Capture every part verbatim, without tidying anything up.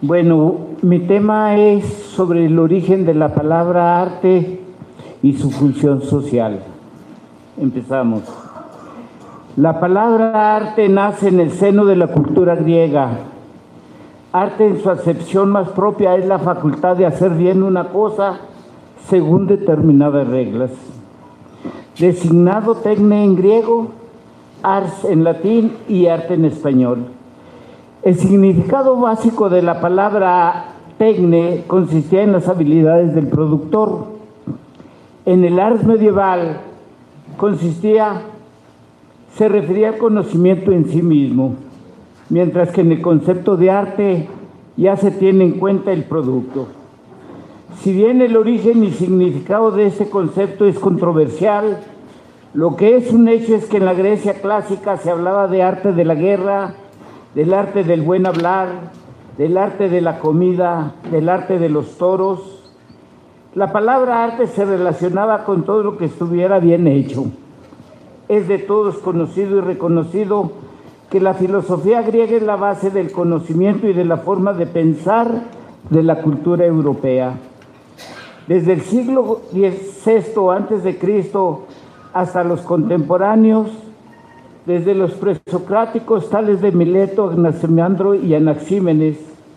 Bueno, mi tema es sobre el origen de la palabra arte y su función social. Empezamos. La palabra arte nace en el seno de la cultura griega. Arte en su acepción más propia es la facultad de hacer bien una cosa según determinadas reglas. Designado tecne en griego, ars en latín y arte en español. El significado básico de la palabra tecne consistía en las habilidades del productor. En el ars medieval consistía, se refería al conocimiento en sí mismo, mientras que en el concepto de arte ya se tiene en cuenta el producto. Si bien el origen y significado de este concepto es controversial, lo que es un hecho es que en la Grecia clásica se hablaba de arte de la guerra, del arte del buen hablar, del arte de la comida, del arte de los toros. La palabra arte se relacionaba con todo lo que estuviera bien hecho. Es de todos conocido y reconocido que la filosofía griega es la base del conocimiento y de la forma de pensar de la cultura europea. Desde el siglo sexto antes de Cristo hasta los contemporáneos, desde los presocráticos tales de Mileto, Anaximandro y Anaxímenes,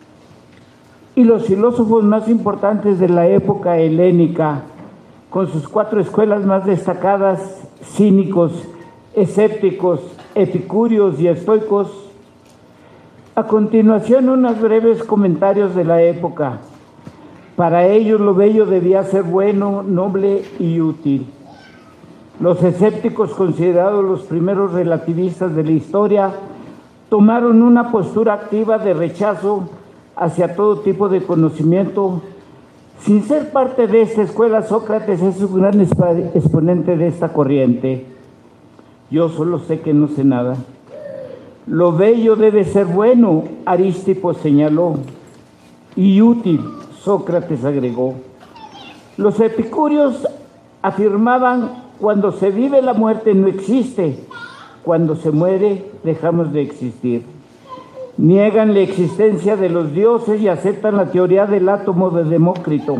y los filósofos más importantes de la época helénica, con sus cuatro escuelas más destacadas, cínicos, escépticos, epicúreos y estoicos. A continuación, unos breves comentarios de la época. Para ellos lo bello debía ser bueno, noble y útil. Los escépticos, considerados los primeros relativistas de la historia, tomaron una postura activa de rechazo hacia todo tipo de conocimiento. Sin ser parte de esta escuela, Sócrates es un gran exponente de esta corriente. Yo solo sé que no sé nada. Lo bello debe ser bueno, Arístipo señaló, y útil, Sócrates agregó. Los epicúreos afirmaban: cuando se vive, la muerte no existe. Cuando se muere, dejamos de existir. Niegan la existencia de los dioses y aceptan la teoría del átomo de Demócrito.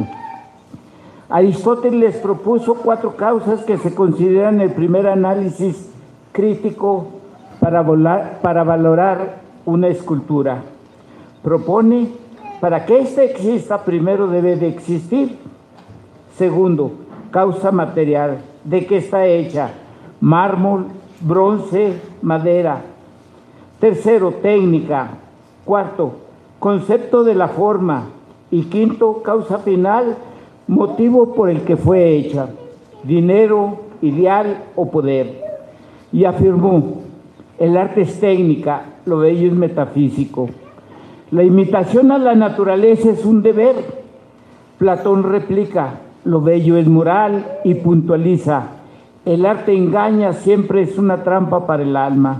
Aristóteles propuso cuatro causas que se consideran el primer análisis crítico para, volar, para valorar una escultura. Propone: para que ésta exista, primero debe de existir. Segundo, causa material. ¿De qué está hecha? Mármol, bronce, madera. Tercero, técnica. Cuarto, concepto de la forma. Y quinto, causa final, motivo por el que fue hecha. Dinero, ideal o poder. Y afirmó: el arte es técnica, lo bello es metafísico. La imitación a la naturaleza es un deber. Platón replica: lo bello es moral, y puntualiza: el arte engaña, siempre es una trampa para el alma.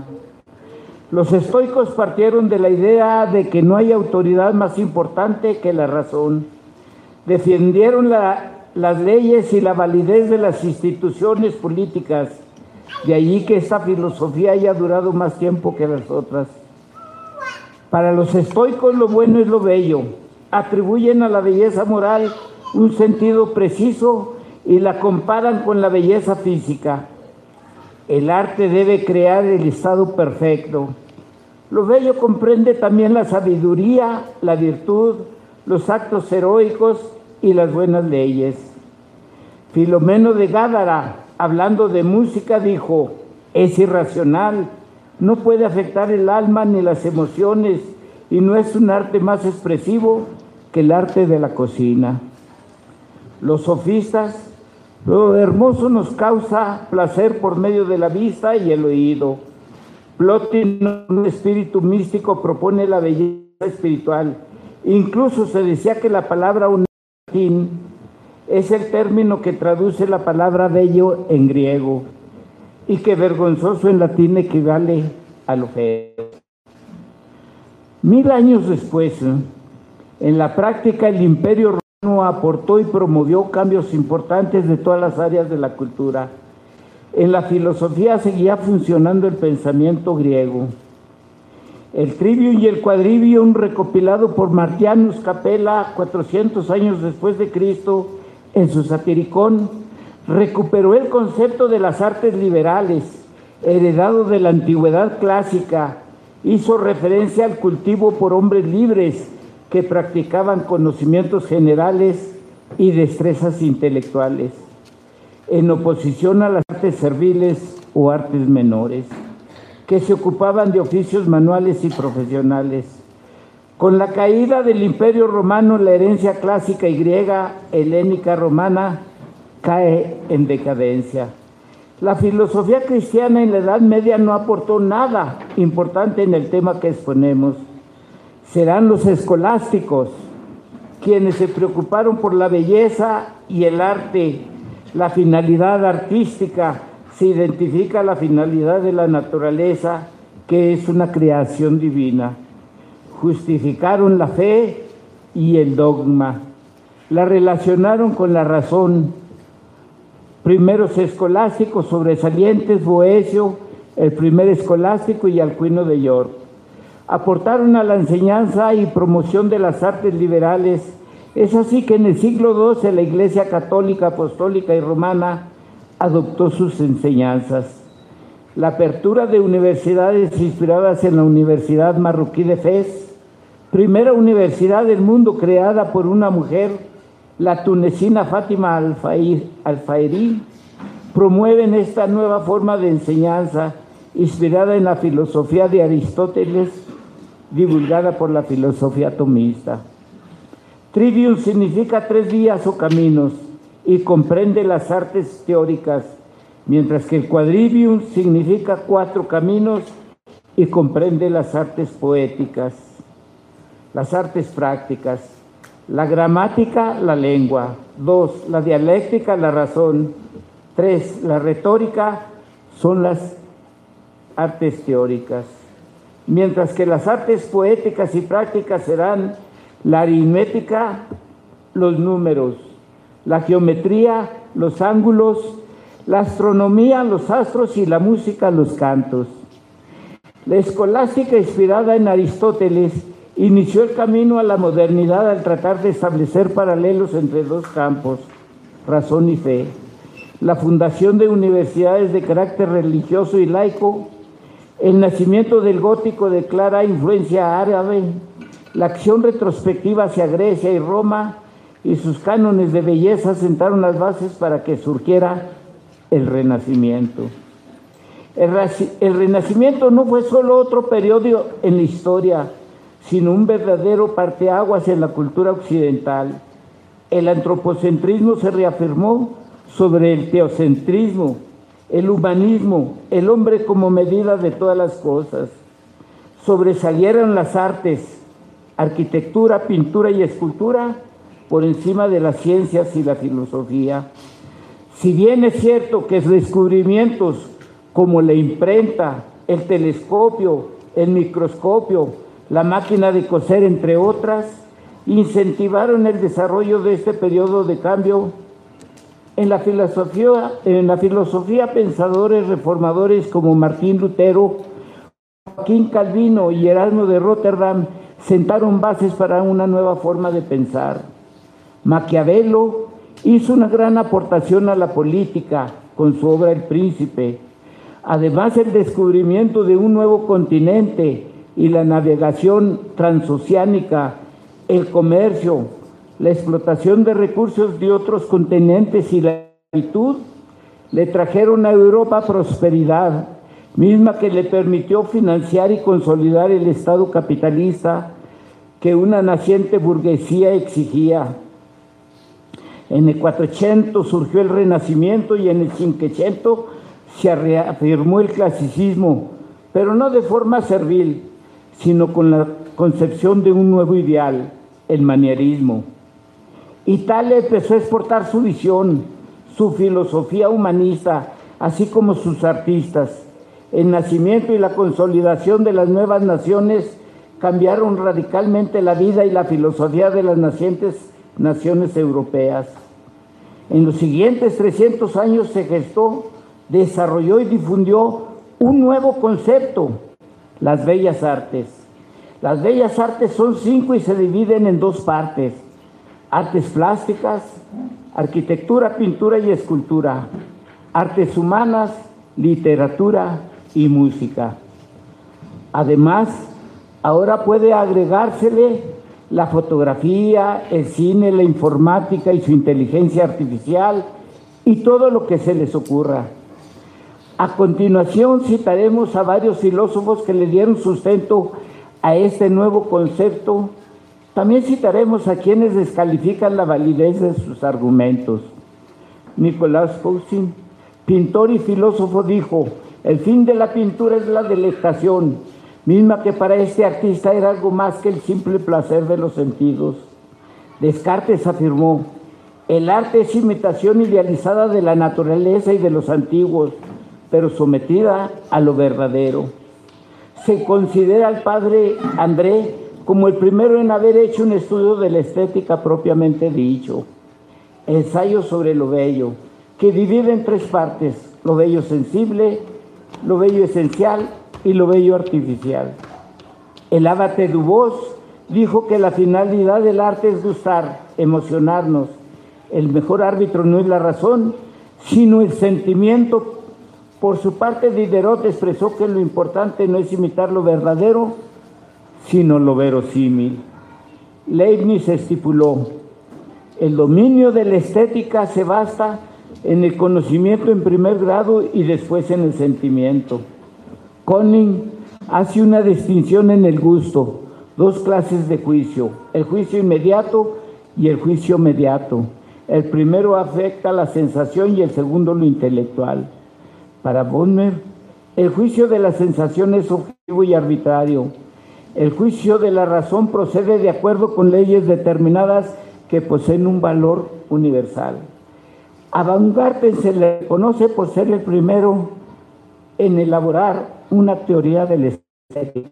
Los estoicos partieron de la idea de que no hay autoridad más importante que la razón. Defendieron la, las leyes y la validez de las instituciones políticas. De allí que esta filosofía haya durado más tiempo que las otras. Para los estoicos lo bueno es lo bello. Atribuyen a la belleza moral un sentido preciso y la comparan con la belleza física. El arte debe crear el estado perfecto. Lo bello comprende también la sabiduría, la virtud, los actos heroicos y las buenas leyes. Filomeno de Gádara, hablando de música, dijo: es irracional, no puede afectar el alma ni las emociones, y no es un arte más expresivo que el arte de la cocina. Los sofistas: lo hermoso nos causa placer por medio de la vista y el oído. Plotino, un espíritu místico, propone la belleza espiritual. Incluso se decía que la palabra latín es el término que traduce la palabra bello en griego, y que vergonzoso en latín equivale a lo feo. Mil años después, en la práctica, el Imperio Romano aportó y promovió cambios importantes de todas las áreas de la cultura. En la filosofía seguía funcionando el pensamiento griego. El Trivium y el Quadrivium, recopilado por Martianus Capella cuatrocientos años después de Cristo en su Satiricón, recuperó el concepto de las artes liberales, heredado de la antigüedad clásica. Hizo referencia al cultivo por hombres libres que practicaban conocimientos generales y destrezas intelectuales, en oposición a las artes serviles o artes menores, que se ocupaban de oficios manuales y profesionales. Con la caída del Imperio Romano, la herencia clásica y griega helénica romana cae en decadencia. La filosofía cristiana en la Edad Media no aportó nada importante en el tema que exponemos. Serán los escolásticos quienes se preocuparon por la belleza y el arte, la finalidad artística. Se identifica la finalidad de la naturaleza, que es una creación divina. Justificaron la fe y el dogma. La relacionaron con la razón. Primeros escolásticos sobresalientes, Boecio, el primer escolástico, y Alcuino de York. Aportaron a la enseñanza y promoción de las artes liberales. Es así que en el siglo doce la Iglesia Católica, Apostólica y Romana adoptó sus enseñanzas. La apertura de universidades inspiradas en la Universidad Marroquí de Fez, primera universidad del mundo creada por una mujer, la tunecina Fátima Al-Fayrí, promueven esta nueva forma de enseñanza inspirada en la filosofía de Aristóteles, divulgada por la filosofía tomista. Trivium significa tres vías o caminos y comprende las artes teóricas, mientras que el Quadrivium significa cuatro caminos y comprende las artes poéticas, las artes prácticas, la gramática, la lengua; dos, la dialéctica, la razón; tres, la retórica, son las artes teóricas, mientras que las artes poéticas y prácticas serán la aritmética, los números; la geometría, los ángulos; la astronomía, los astros; y la música, los cantos. La escolástica, inspirada en Aristóteles, inició el camino a la modernidad al tratar de establecer paralelos entre dos campos, razón y fe. La fundación de universidades de carácter religioso y laico, el nacimiento del gótico de clara influencia árabe, la acción retrospectiva hacia Grecia y Roma y sus cánones de belleza sentaron las bases para que surgiera el Renacimiento. El, el Renacimiento no fue solo otro periodo en la historia, sino un verdadero parteaguas en la cultura occidental. El antropocentrismo se reafirmó sobre el teocentrismo, el humanismo, el hombre como medida de todas las cosas. Sobresalieron las artes, arquitectura, pintura y escultura, por encima de las ciencias y la filosofía. Si bien es cierto que descubrimientos como la imprenta, el telescopio, el microscopio, la máquina de coser, entre otras, incentivaron el desarrollo de este periodo de cambio, en la filosofía, en la filosofía pensadores reformadores como Martín Lutero, Joaquín Calvino y Erasmo de Rotterdam sentaron bases para una nueva forma de pensar. Maquiavelo hizo una gran aportación a la política con su obra El Príncipe. Además, el descubrimiento de un nuevo continente y la navegación transoceánica, el comercio, la explotación de recursos de otros continentes y la esclavitud le trajeron a Europa prosperidad, misma que le permitió financiar y consolidar el Estado capitalista que una naciente burguesía exigía. En el cuatrocientos surgió el Renacimiento y en el cinquecientos se reafirmó el clasicismo, pero no de forma servil, sino con la concepción de un nuevo ideal, el manierismo. Italia empezó a exportar su visión, su filosofía humanista, así como sus artistas. El nacimiento y la consolidación de las nuevas naciones cambiaron radicalmente la vida y la filosofía de las nacientes naciones europeas. En los siguientes trescientos años se gestó, desarrolló y difundió un nuevo concepto, las bellas artes. Las bellas artes son cinco y se dividen en dos partes: artes plásticas, arquitectura, pintura y escultura; artes humanas, literatura y música. Además, ahora puede agregársele la fotografía, el cine, la informática y su inteligencia artificial y todo lo que se les ocurra. A continuación citaremos a varios filósofos que le dieron sustento a este nuevo concepto. También citaremos a quienes descalifican la validez de sus argumentos. Nicolás Poussin, pintor y filósofo, dijo: el fin de la pintura es la delectación, misma que para este artista era algo más que el simple placer de los sentidos. Descartes afirmó: el arte es imitación idealizada de la naturaleza y de los antiguos, pero sometida a lo verdadero. Se considera al padre André como el primero en haber hecho un estudio de la estética propiamente dicho. Ensayo sobre lo bello, que divide en tres partes: lo bello sensible, lo bello esencial y lo bello artificial. El abate Dubos dijo que la finalidad del arte es gustar, emocionarnos. El mejor árbitro no es la razón, sino el sentimiento. Por su parte, Diderot expresó que lo importante no es imitar lo verdadero, sino lo verosímil. Leibniz estipuló: el dominio de la estética se basa en el conocimiento en primer grado y después en el sentimiento. Conning hace una distinción en el gusto: dos clases de juicio, el juicio inmediato y el juicio mediato. El primero afecta la sensación y el segundo lo intelectual. Para Bonner, el juicio de la sensación es objetivo y arbitrario. El juicio de la razón procede de acuerdo con leyes determinadas que poseen un valor universal. A Baumgarten se le conoce por ser el primero en elaborar una teoría del estética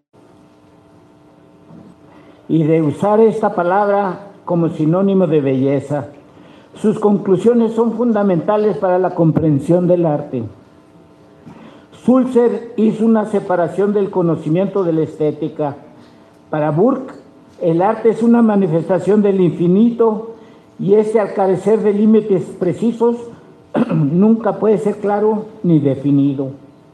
y de usar esta palabra como sinónimo de belleza. Sus conclusiones son fundamentales para la comprensión del arte. Sulzer hizo una separación del conocimiento de la estética. Para Burke, el arte es una manifestación del infinito y este, al carecer de límites precisos, nunca puede ser claro ni definido.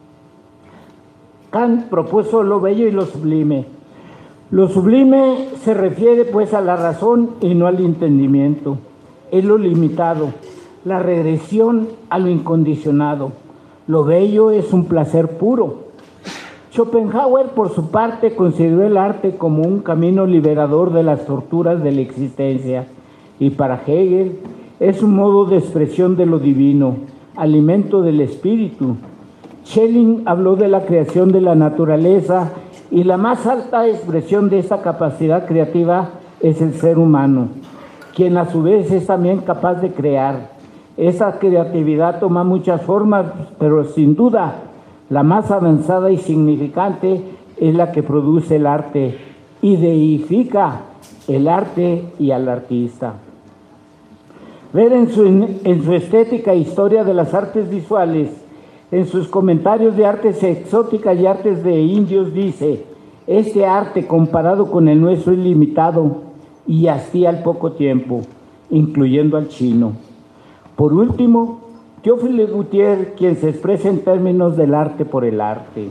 Kant propuso lo bello y lo sublime. Lo sublime se refiere pues a la razón y no al entendimiento. Es lo limitado, la regresión a lo incondicionado. Lo bello es un placer puro. Schopenhauer, por su parte, consideró el arte como un camino liberador de las torturas de la existencia. Y para Hegel es un modo de expresión de lo divino, alimento del espíritu. Schelling habló de la creación de la naturaleza y la más alta expresión de esta capacidad creativa es el ser humano, quien a su vez es también capaz de crear. Esa creatividad toma muchas formas, pero sin duda la más avanzada y significante es la que produce el arte y deifica el arte y al artista. Ver en su, en su estética Historia de las Artes Visuales, en sus comentarios de artes exóticas y artes de indios, dice: este arte comparado con el nuestro es limitado y hastía al poco tiempo, incluyendo al chino. Por último, Théophile Gautier, quien se expresa en términos del arte por el arte.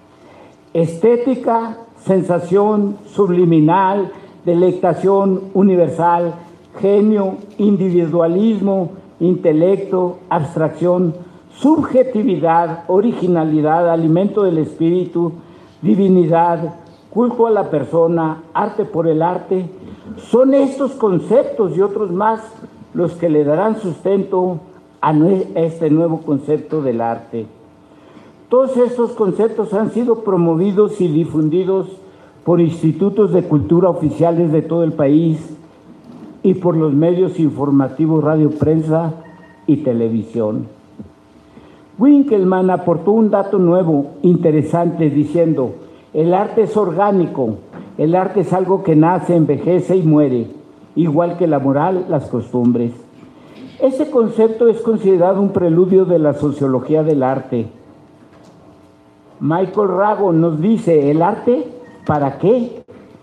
Estética, sensación, subliminal, delectación universal, genio, individualismo, intelecto, abstracción, subjetividad, originalidad, alimento del espíritu, divinidad, culto a la persona, arte por el arte. Son estos conceptos y otros más los que le darán sustento a este nuevo concepto del arte. Todos estos conceptos han sido promovidos y difundidos por institutos de cultura oficiales de todo el país y por los medios informativos, radio, prensa y televisión. Winkelmann aportó un dato nuevo, interesante, diciendo: el arte es orgánico, el arte es algo que nace, envejece y muere, igual que la moral, las costumbres. Este concepto es considerado un preludio de la sociología del arte. Michael Rago nos dice: ¿el arte para qué?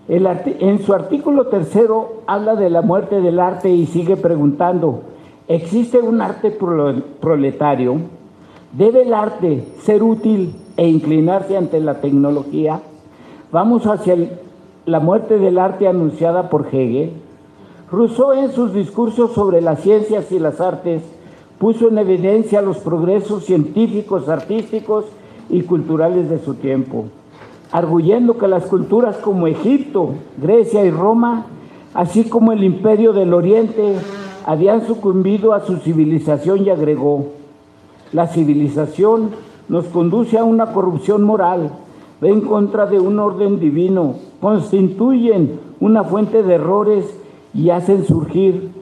El en su artículo tercero habla de la muerte del arte y sigue preguntando, ¿existe un arte proletario? ¿Debe el arte ser útil e inclinarse ante la tecnología? Vamos hacia el, la muerte del arte anunciada por Hegel. Rousseau, en sus discursos sobre las ciencias y las artes, puso en evidencia los progresos científicos, artísticos y culturales de su tiempo, arguyendo que las culturas como Egipto, Grecia y Roma, así como el imperio del Oriente, habían sucumbido a su civilización, y agregó: la civilización nos conduce a una corrupción moral, va en contra de un orden divino, constituyen una fuente de errores y hacen surgir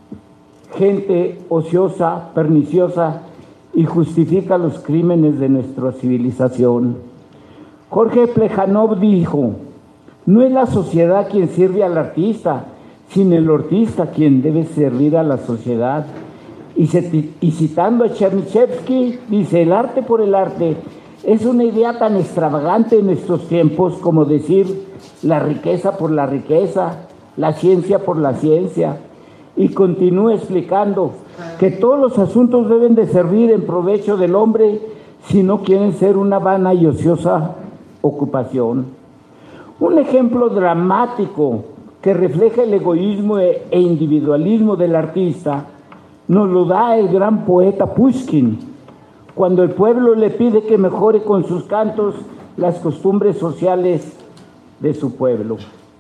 gente ociosa, perniciosa, y justifica los crímenes de nuestra civilización. Jorge Plejanov dijo: no es la sociedad quien sirve al artista, sino el artista quien debe servir a la sociedad. Y, se, y citando a Chernyshevsky, dice: el arte por el arte es una idea tan extravagante en estos tiempos como decir la riqueza por la riqueza, la ciencia por la ciencia. Y continúa explicando que todos los asuntos deben de servir en provecho del hombre si no quieren ser una vana y ociosa ocupación. Un ejemplo dramático que refleja el egoísmo e individualismo del artista nos lo da el gran poeta Pushkin, cuando el pueblo le pide que mejore con sus cantos las costumbres sociales de su pueblo.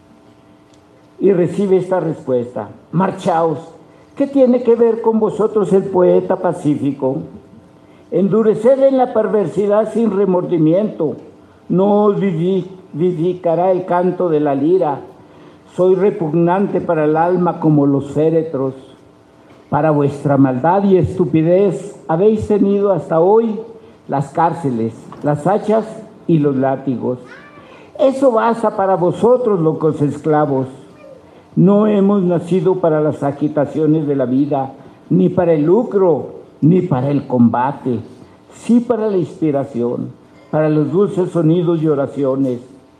Y recibe esta respuesta: marchaos, ¿qué tiene que ver con vosotros el poeta pacífico? Endureced en la perversidad sin remordimiento, no os vivificará el canto de la lira. Soy repugnante para el alma como los féretros. Para vuestra maldad y estupidez habéis tenido hasta hoy las cárceles, las hachas y los látigos. Eso basta para vosotros, locos esclavos. No hemos nacido para las agitaciones de la vida, ni para el lucro, ni para el combate, sí para la inspiración, para los dulces sonidos y oraciones.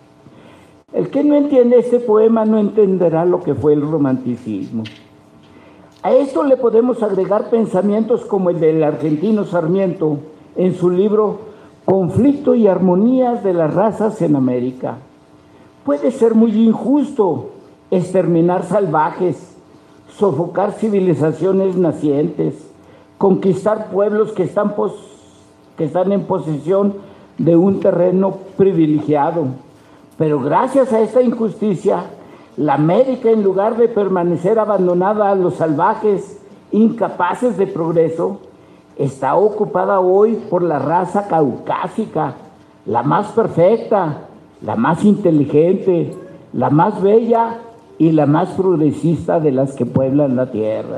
El que no entiende este poema no entenderá lo que fue el romanticismo. A esto le podemos agregar pensamientos como el del argentino Sarmiento en su libro Conflicto y Armonías de las Razas en América. Puede ser muy injusto exterminar salvajes, sofocar civilizaciones nacientes, conquistar pueblos que están, pos, que están en posesión de un terreno privilegiado. Pero gracias a esta injusticia, la América, en lugar de permanecer abandonada a los salvajes, incapaces de progreso, está ocupada hoy por la raza caucásica, la más perfecta, la más inteligente, la más bella y la más progresista de las que pueblan la tierra.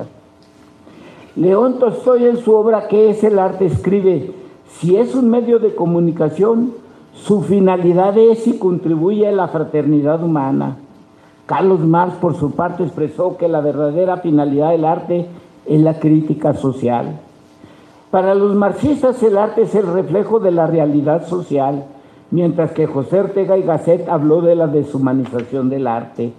León Tolstoy, en su obra ¿Qué es el arte?, escribe: si es un medio de comunicación, su finalidad es y contribuye a la fraternidad humana. Carlos Marx, por su parte, expresó que la verdadera finalidad del arte es la crítica social. Para los marxistas, el arte es el reflejo de la realidad social, mientras que José Ortega y Gasset habló de la deshumanización del arte.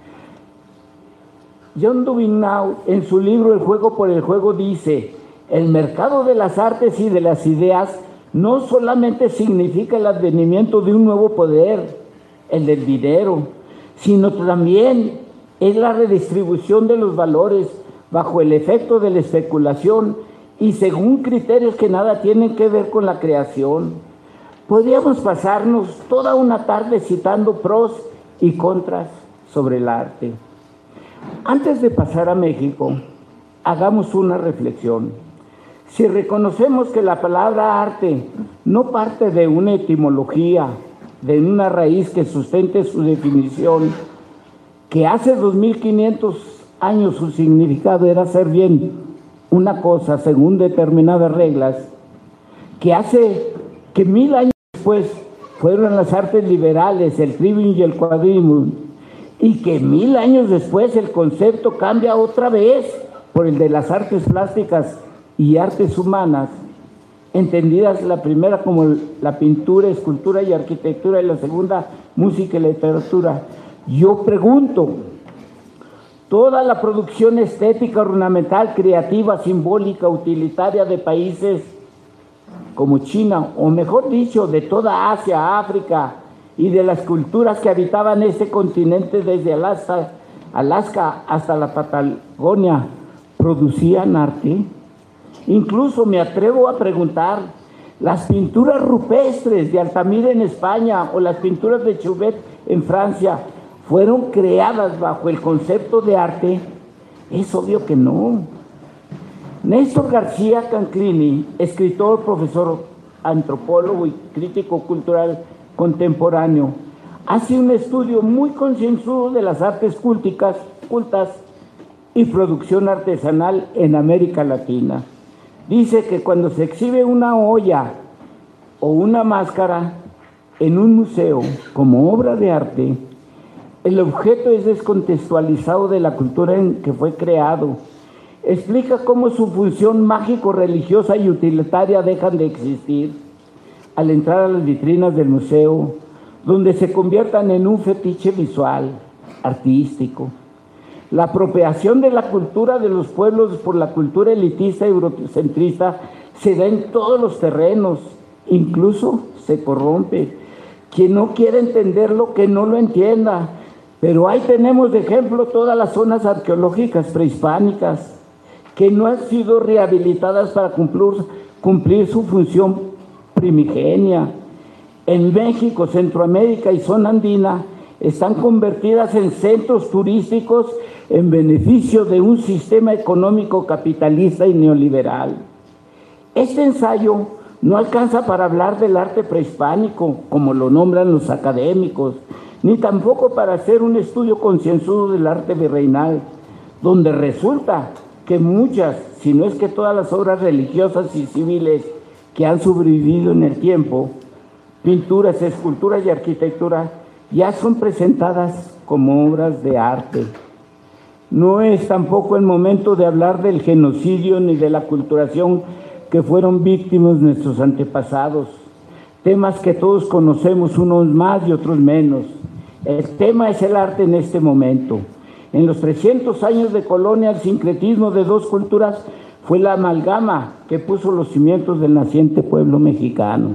John Dubinow, en su libro El juego por el juego, dice: el mercado de las artes y de las ideas no solamente significa el advenimiento de un nuevo poder, el del dinero, sino también es la redistribución de los valores bajo el efecto de la especulación y según criterios que nada tienen que ver con la creación. Podríamos pasarnos toda una tarde citando pros y contras sobre el arte. Antes de pasar a México, hagamos una reflexión. Si reconocemos que la palabra arte no parte de una etimología, de una raíz que sustente su definición, que hace dos mil quinientos años su significado era hacer bien una cosa según determinadas reglas, que hace que mil años después fueron las artes liberales, el trivium y el quadrivium, y que mil años después el concepto cambia otra vez por el de las artes plásticas y artes humanas, entendidas la primera como la pintura, escultura y arquitectura, y la segunda música y literatura. Yo pregunto, toda la producción estética, ornamental, creativa, simbólica, utilitaria de países como China, o mejor dicho, de toda Asia, África y de las culturas que habitaban este continente desde Alaska, Alaska hasta la Patagonia, ¿producían arte? Incluso me atrevo a preguntar, las pinturas rupestres de Altamira en España o las pinturas de Chauvet en Francia, ¿fueron creadas bajo el concepto de arte? Es obvio que no. Néstor García Canclini, escritor, profesor, antropólogo y crítico cultural contemporáneo, hace un estudio muy concienzudo de las artes culticas, cultas y producción artesanal en América Latina. Dice que cuando se exhibe una olla o una máscara en un museo como obra de arte, el objeto es descontextualizado de la cultura en que fue creado. Explica cómo su función mágico-religiosa y utilitaria dejan de existir al entrar a las vitrinas del museo, donde se conviertan en un fetiche visual, artístico. La apropiación de la cultura de los pueblos por la cultura elitista y eurocentrista se da en todos los terrenos, incluso se corrompe. Quien no quiere entenderlo, que no lo entienda. Pero ahí tenemos de ejemplo todas las zonas arqueológicas prehispánicas que no han sido rehabilitadas para cumplir, cumplir su función primigenia. En México, Centroamérica y zona andina están convertidas en centros turísticos en beneficio de un sistema económico capitalista y neoliberal. Este ensayo no alcanza para hablar del arte prehispánico, como lo nombran los académicos, ni tampoco para hacer un estudio concienzudo del arte virreinal, donde resulta que muchas, si no es que todas las obras religiosas y civiles que han sobrevivido en el tiempo, pinturas, esculturas y arquitectura, ya son presentadas como obras de arte. No es tampoco el momento de hablar del genocidio ni de la aculturación que fueron víctimas nuestros antepasados, temas que todos conocemos, unos más y otros menos. El tema es el arte en este momento. En los trescientos años de colonia, el sincretismo de dos culturas fue la amalgama que puso los cimientos del naciente pueblo mexicano.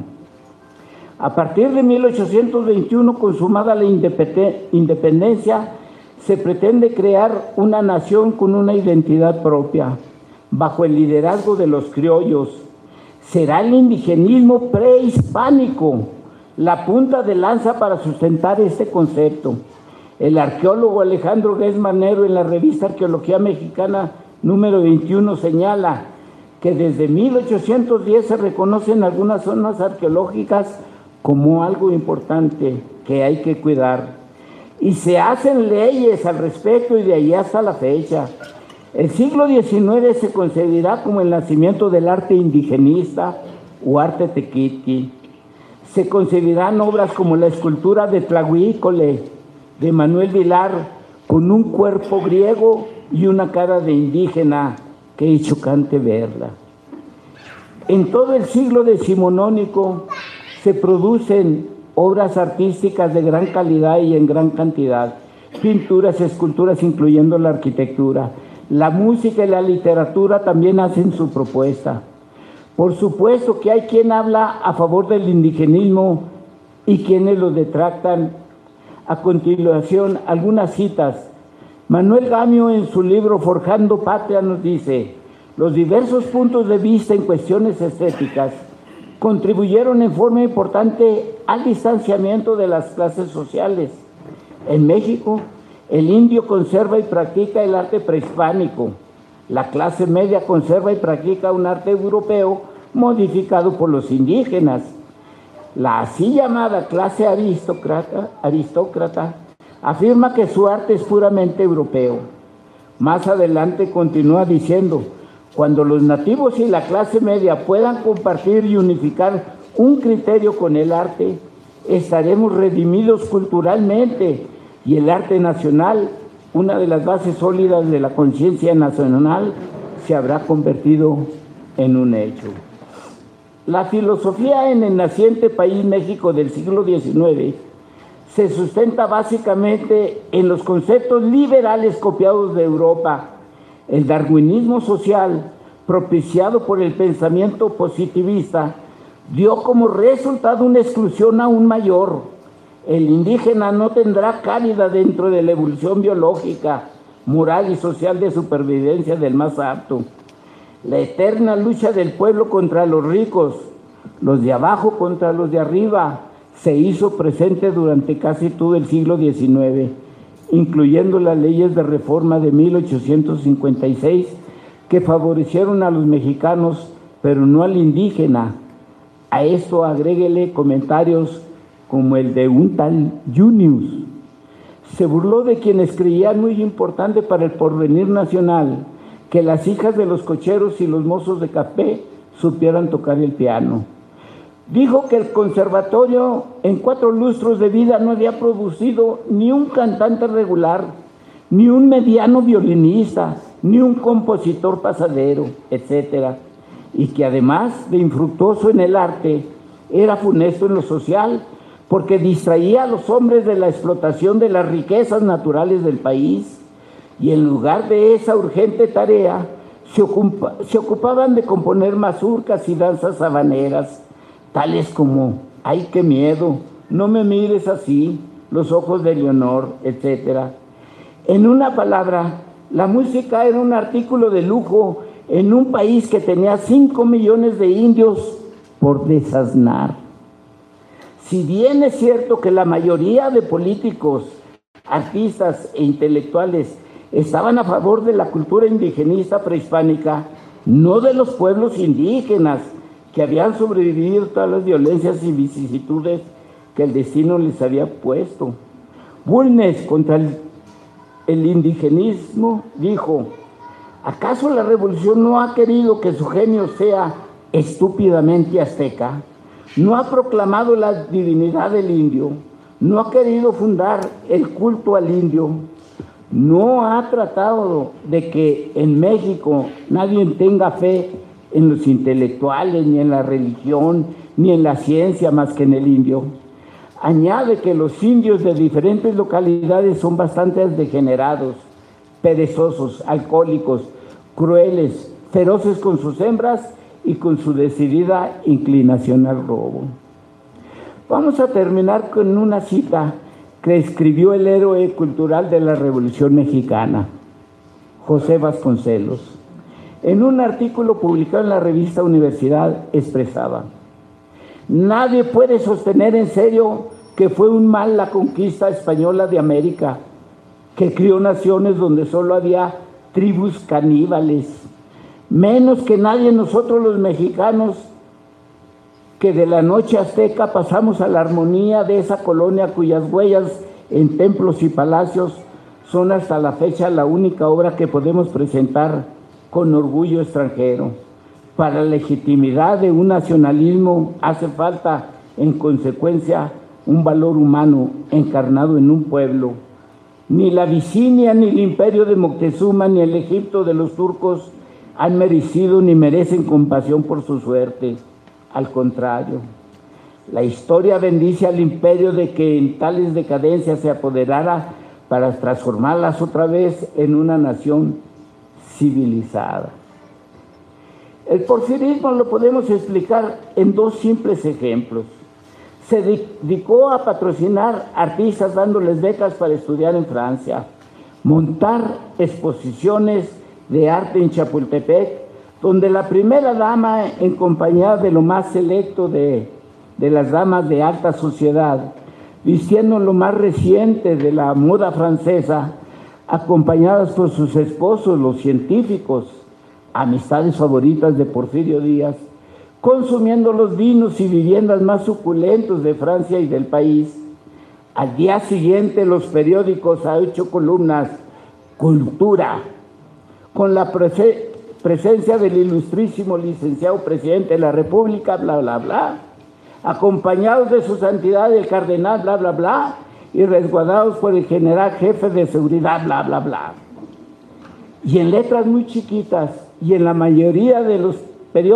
A partir de mil ochocientos veintiuno, consumada la independencia, se pretende crear una nación con una identidad propia, bajo el liderazgo de los criollos. Será el indigenismo prehispánico la punta de lanza para sustentar este concepto. El arqueólogo Alejandro Guez Manero, en la revista Arqueología Mexicana número veintiuno, señala que desde mil ochocientos diez se reconocen algunas zonas arqueológicas como algo importante que hay que cuidar. Y se hacen leyes al respecto y de ahí hasta la fecha. El siglo diecinueve se concebirá como el nacimiento del arte indigenista o arte tequitqui. Se concebirán obras como la escultura de Tlahuícole, de Manuel Vilar, con un cuerpo griego y una cara de indígena, que es chocante verla. En todo el siglo decimonónico se producen obras artísticas de gran calidad y en gran cantidad, pinturas, esculturas, incluyendo la arquitectura. La música y la literatura también hacen su propuesta. Por supuesto que hay quien habla a favor del indigenismo y quienes lo detractan. A continuación, algunas citas. Manuel Gamio, en su libro Forjando Patria, nos dice: los diversos puntos de vista en cuestiones estéticas contribuyeron en forma importante al distanciamiento de las clases sociales. En México, el indio conserva y practica el arte prehispánico. La clase media conserva y practica un arte europeo modificado por los indígenas. La así llamada clase aristócrata, aristócrata afirma que su arte es puramente europeo. Más adelante continúa diciendo: cuando los nativos y la clase media puedan compartir y unificar un criterio con el arte, estaremos redimidos culturalmente y el arte nacional, una de las bases sólidas de la conciencia nacional, se habrá convertido en un hecho. La filosofía en el naciente país México del siglo diecinueve se sustenta básicamente en los conceptos liberales copiados de Europa. El darwinismo social, propiciado por el pensamiento positivista, dio como resultado una exclusión aún mayor. El indígena no tendrá cabida dentro de la evolución biológica, moral y social de supervivencia del más apto. La eterna lucha del pueblo contra los ricos, los de abajo contra los de arriba, se hizo presente durante casi todo el siglo diecinueve, incluyendo las leyes de reforma de mil ochocientos cincuenta y seis, que favorecieron a los mexicanos, pero no al indígena. A esto agréguele comentarios como el de un tal Junius. Se burló de quienes creían muy importante para el porvenir nacional que las hijas de los cocheros y los mozos de café supieran tocar el piano. Dijo que el conservatorio en cuatro lustros de vida no había producido ni un cantante regular, ni un mediano violinista, ni un compositor pasadero, etcétera, y que además de infructuoso en el arte, era funesto en lo social, porque distraía a los hombres de la explotación de las riquezas naturales del país, y en lugar de esa urgente tarea, se, ocupa, se ocupaban de componer mazurcas y danzas habaneras, tales como ¡ay, qué miedo! No me mires así, los ojos de Leonor, etcétera. En una palabra, la música era un artículo de lujo en un país que tenía cinco millones de indios por desasnar. Si bien es cierto que la mayoría de políticos, artistas e intelectuales estaban a favor de la cultura indigenista prehispánica, no de los pueblos indígenas, que habían sobrevivido todas las violencias y vicisitudes que el destino les había puesto. Bulnes, contra el, el indigenismo, dijo: ¿acaso la revolución no ha querido que su genio sea estúpidamente azteca? ¿No ha proclamado la divinidad del indio? ¿No ha querido fundar el culto al indio? ¿No ha tratado de que en México nadie tenga fe en los intelectuales, ni en la religión, ni en la ciencia más que en el indio? Añade que los indios de diferentes localidades son bastante degenerados, perezosos, alcohólicos, crueles, feroces con sus hembras y con su decidida inclinación al robo. Vamos a terminar con una cita que escribió el héroe cultural de la Revolución Mexicana, José Vasconcelos. En un artículo publicado en la revista Universidad expresaba: nadie puede sostener en serio que fue un mal la conquista española de América, que crió naciones donde solo había tribus caníbales, menos que nadie nosotros los mexicanos, que de la noche azteca pasamos a la armonía de esa colonia cuyas huellas en templos y palacios son hasta la fecha la única obra que podemos presentar con orgullo extranjero. Para la legitimidad de un nacionalismo hace falta, en consecuencia, un valor humano encarnado en un pueblo. Ni la Abisinia, ni el imperio de Moctezuma, ni el Egipto de los turcos han merecido ni merecen compasión por su suerte. Al contrario, la historia bendice al imperio de que en tales decadencias se apoderara para transformarlas otra vez en una nación civilizada. El porfirismo lo podemos explicar en dos simples ejemplos. Se dedicó a patrocinar artistas dándoles becas para estudiar en Francia, montar exposiciones de arte en Chapultepec, donde la primera dama, en compañía de lo más selecto de, de las damas de alta sociedad, vistiendo lo más reciente de la moda francesa, acompañadas por sus esposos, los científicos, amistades favoritas de Porfirio Díaz, consumiendo los vinos y viviendas más suculentos de Francia y del país. Al día siguiente los periódicos a ocho columnas: cultura, con la prese presencia del ilustrísimo licenciado presidente de la República, bla, bla, bla, acompañados de su santidad el cardenal, bla, bla, bla, y resguardados por el general jefe de seguridad, bla, bla, bla. Y en letras muy chiquitas, y en la mayoría de los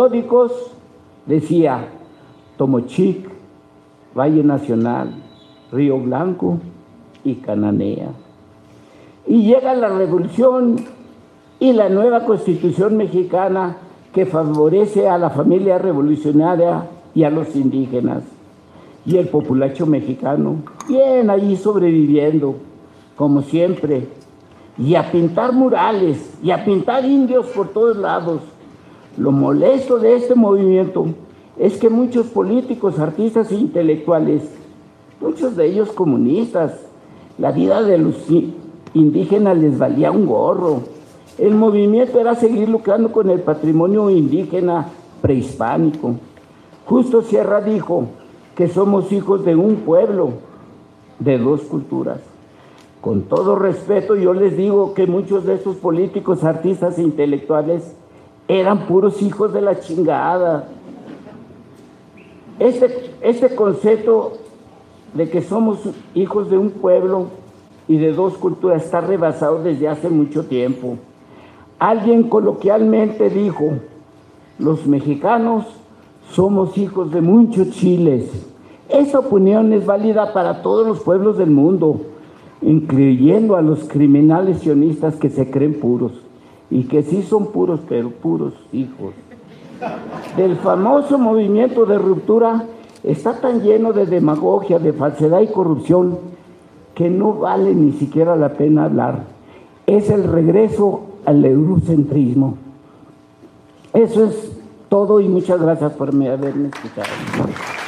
periódicos, decía: Tomochic, Valle Nacional, Río Blanco y Cananea. Y llega la revolución y la nueva Constitución mexicana que favorece a la familia revolucionaria y a los indígenas. Y el populacho mexicano, bien allí sobreviviendo, como siempre, y a pintar murales, y a pintar indios por todos lados. Lo molesto de este movimiento es que muchos políticos, artistas e intelectuales, muchos de ellos comunistas, la vida de los indígenas les valía un gorro. El movimiento era seguir lucrando con el patrimonio indígena prehispánico. Justo Sierra dijo que somos hijos de un pueblo, de dos culturas. Con todo respeto, yo les digo que muchos de estos políticos, artistas e intelectuales eran puros hijos de la chingada. Este, este concepto de que somos hijos de un pueblo y de dos culturas está rebasado desde hace mucho tiempo. Alguien coloquialmente dijo, los mexicanos somos hijos de muchos chiles. Esa opinión es válida para todos los pueblos del mundo, incluyendo a los criminales sionistas que se creen puros, y que sí son puros, pero puros hijos. Del famoso movimiento de ruptura está tan lleno de demagogia, de falsedad y corrupción, que no vale ni siquiera la pena hablar. Es el regreso al eurocentrismo. Eso es todo y muchas gracias por haberme escuchado.